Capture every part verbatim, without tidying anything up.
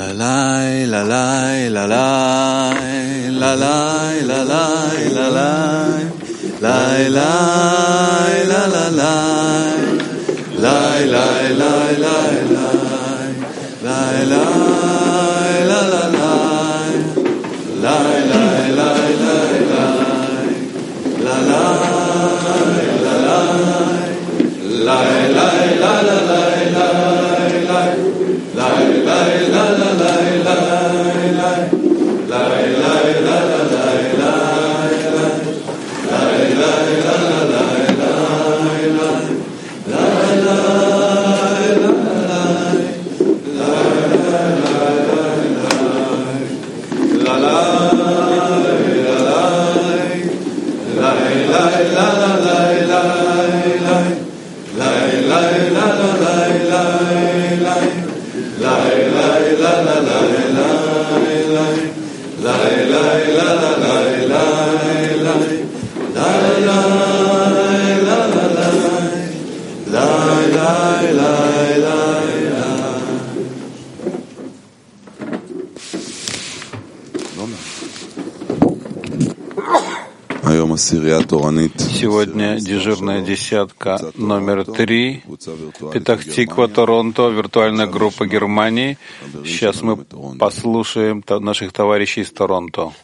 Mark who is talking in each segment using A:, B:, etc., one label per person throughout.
A: Сегодня дежурная десятка номер три, Петах-Тиква, Торонто, виртуальная группа Германии. Сейчас мы послушаем наших товарищей из Торонто.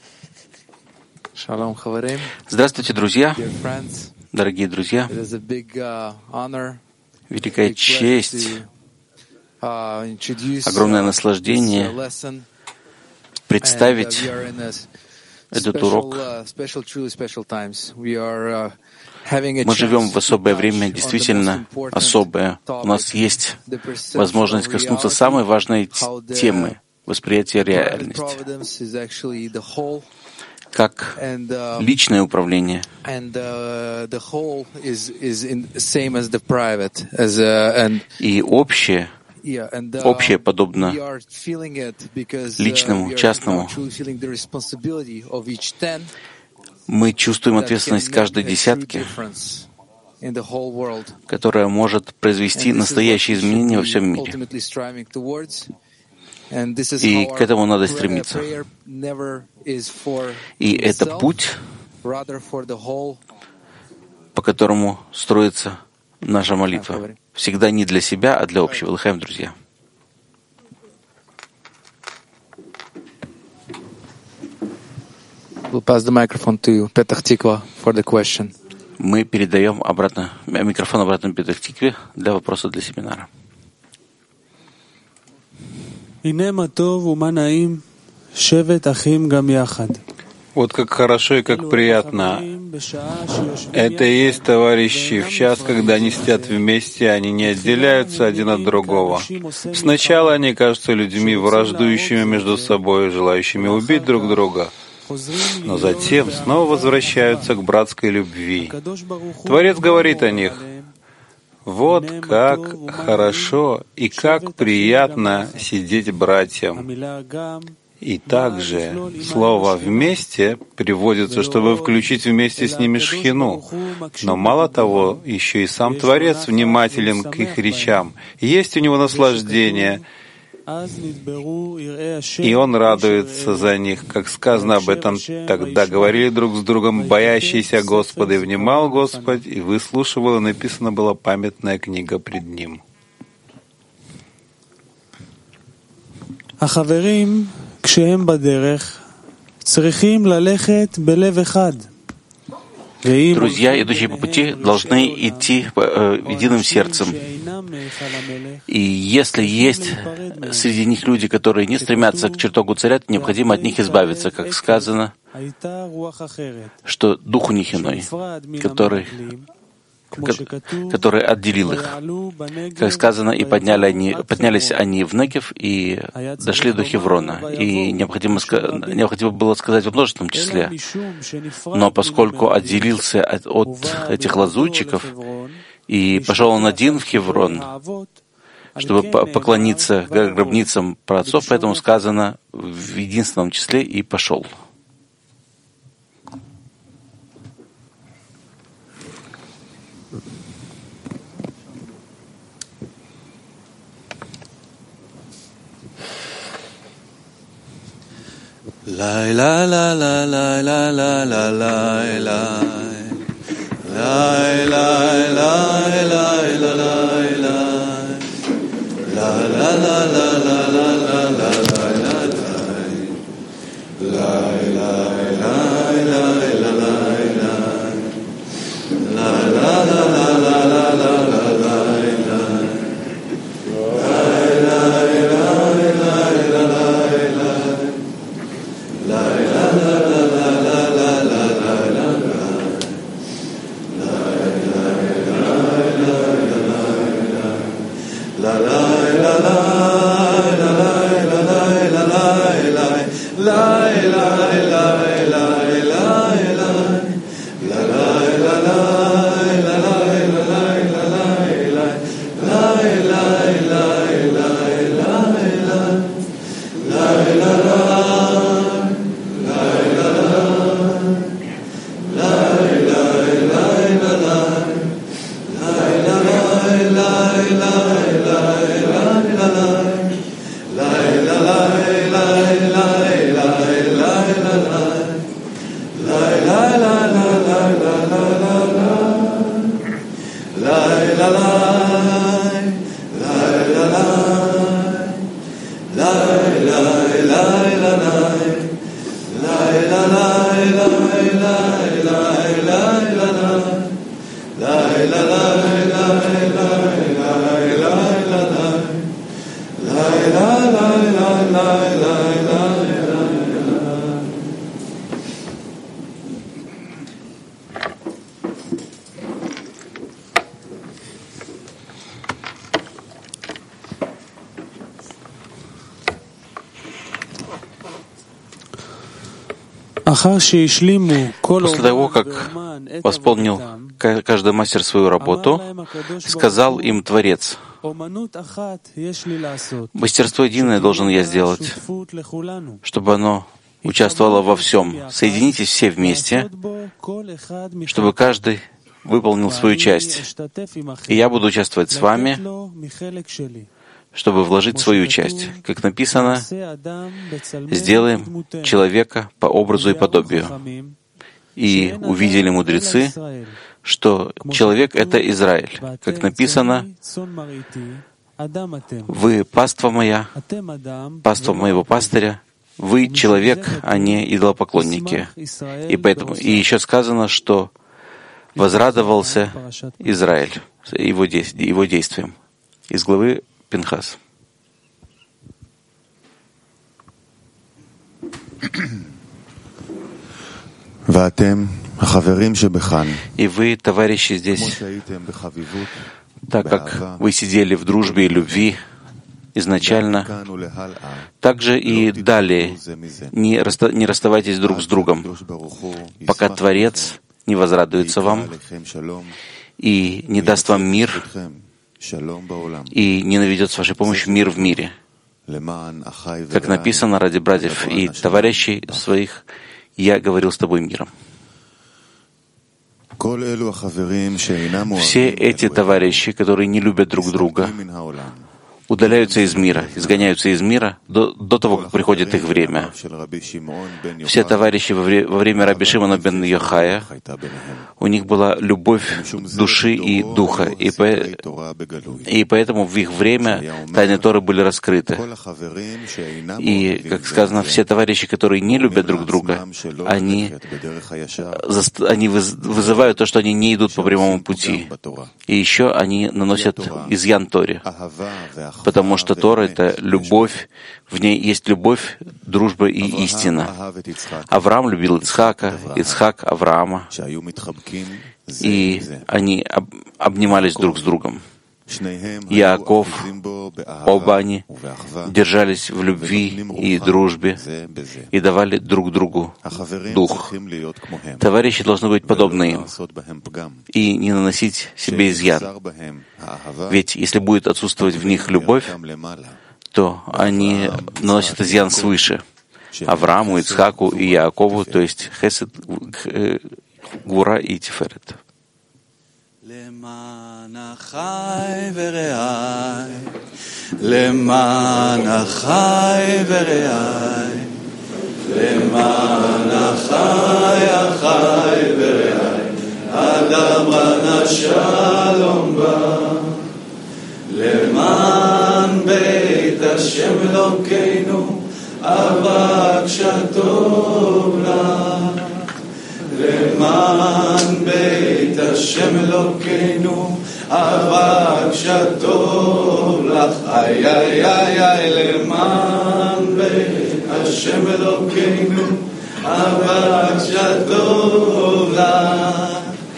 B: Здравствуйте, друзья, дорогие друзья. Великая честь, огромное наслаждение представить этот урок. Мы живем в особое время, действительно особое. У нас есть возможность коснуться самой важной темы — восприятия реальности, как личное управление. И общее, общее подобно личному, частному. Мы чувствуем ответственность каждой десятки, которая может произвести настоящие изменения во всем мире. И к этому надо стремиться. И это путь, по которому строится наша молитва. Всегда не для себя, а для общего. Лыхаем, друзья.
C: We'll pass the microphone to Petach Tikva for the question.
B: Мы передаем обратно, микрофон обратно Петах-Тикве для вопроса для семинара.
A: Вот как хорошо и как приятно. Это и есть товарищи в час, когда они сидят вместе, они не отделяются один от другого. Сначала они кажутся людьми, враждующими между собой, желающими убить друг друга, но затем снова возвращаются к братской любви. Творец говорит о них: вот как хорошо и как приятно сидеть братьям. И также слово «вместе» приводится, чтобы включить вместе с ними шхину. Но мало того, еще и сам Творец внимателен к их речам. Есть у него наслаждение, и он радуется за них. Как сказано об этом, тогда говорили друг с другом боящиеся Господа, и внимал Господь, и выслушивал, и написана была памятная книга пред Ним.
B: Друзья, идущие по пути, должны идти э, единым сердцем. И если есть среди них люди, которые не стремятся к чертогу царя, то необходимо от них избавиться, как сказано, что дух у них иной, который который отделил их. Как сказано, и подняли они, поднялись они в Негев и дошли до Хеврона. И необходимо, необходимо было сказать в множественном числе. Но поскольку отделился от, от этих лазутчиков и пошел он один в Хеврон, чтобы поклониться гробницам праотцов, поэтому сказано в единственном числе и пошел. После того, как восполнил каждый мастер свою работу, сказал им Творец: «Мастерство единое должен я сделать, чтобы оно участвовало во всем. Соединитесь все вместе, чтобы каждый выполнил свою часть. И я буду участвовать с вами, чтобы вложить свою часть. Как написано, сделаем человека по образу и подобию. И увидели мудрецы, что человек — это Израиль. Как написано, вы паства моя, паства моего пастыря, вы человек, а не идолопоклонники». И поэтому, и еще сказано, что возрадовался Израиль его, его действием. Из главы Пинхас. И вы, товарищи, здесь, так как вы сидели в дружбе и любви изначально, также и далее не, расста- не расставайтесь друг с другом, пока Творец не возрадуется вам и не даст вам мир, и не наведет с вашей помощью мир в мире. Как написано, ради братьев и товарищей своих я говорил с тобой миром. Все эти товарищи, которые не любят друг друга, удаляются из мира, изгоняются из мира до, до того, как приходит их время. Все товарищи во, вре, во время Раби Шимона бен Йохая, у них была любовь души и духа, и, по, и поэтому в их время тайны Торы были раскрыты. И, как сказано, все товарищи, которые не любят друг друга, они, они вызывают то, что они не идут по прямому пути. И еще они наносят изъян Торе. Потому что Тора — это любовь, в ней есть любовь, дружба и истина. Авраам любил Ицхака, Ицхак — Авраама, и они об, обнимались друг с другом. Иаков, оба они держались в любви и дружбе и давали друг другу дух. Товарищи должны быть подобны им и не наносить себе изъян. Ведь если будет отсутствовать в них любовь, то они наносят изъян свыше Аврааму, Ицхаку и Иакову, то есть Хесед, Гвура и Тиферет.
D: למען אחי ורעי, למען אחי ורעי, למען החי החי ורעי אדברה שלום בא למען בית השם אלוקינו אבק שטוב לך למען בית השם אלוקינו אבק שטוב לך איי איי איי איי למען בית השם אלוקינו אבק שטוב לך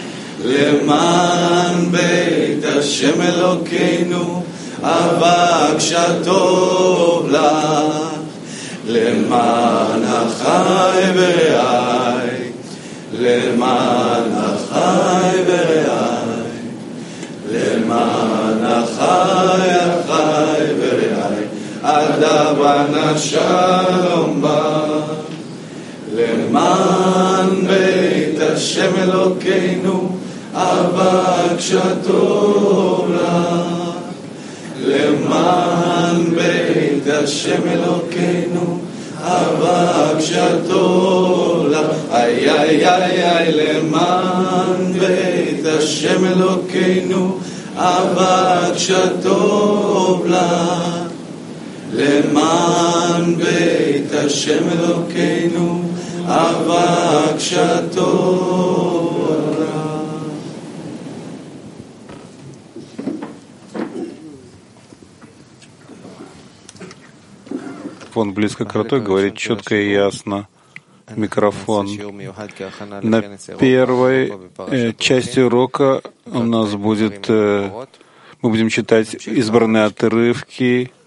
D: למען בית השם אלוקינו אבק שטוב לך למען החי ורעי למען החי ורעי למען החי החי ורעי אדברה שלום בא למען בית השם אלוקינו אבק שטוב לך למען בית השם אלוקינו אבק שטוב לך איי איי איי איי למען בית השם אלוקינו אבק שטוב לך למען בית השם אלוקינו אבק שטוב לך.
A: Микрофон близко к рту, говорит четко и ясно. Микрофон. На первой э, части урока у нас будет, э, мы будем читать избранные отрывки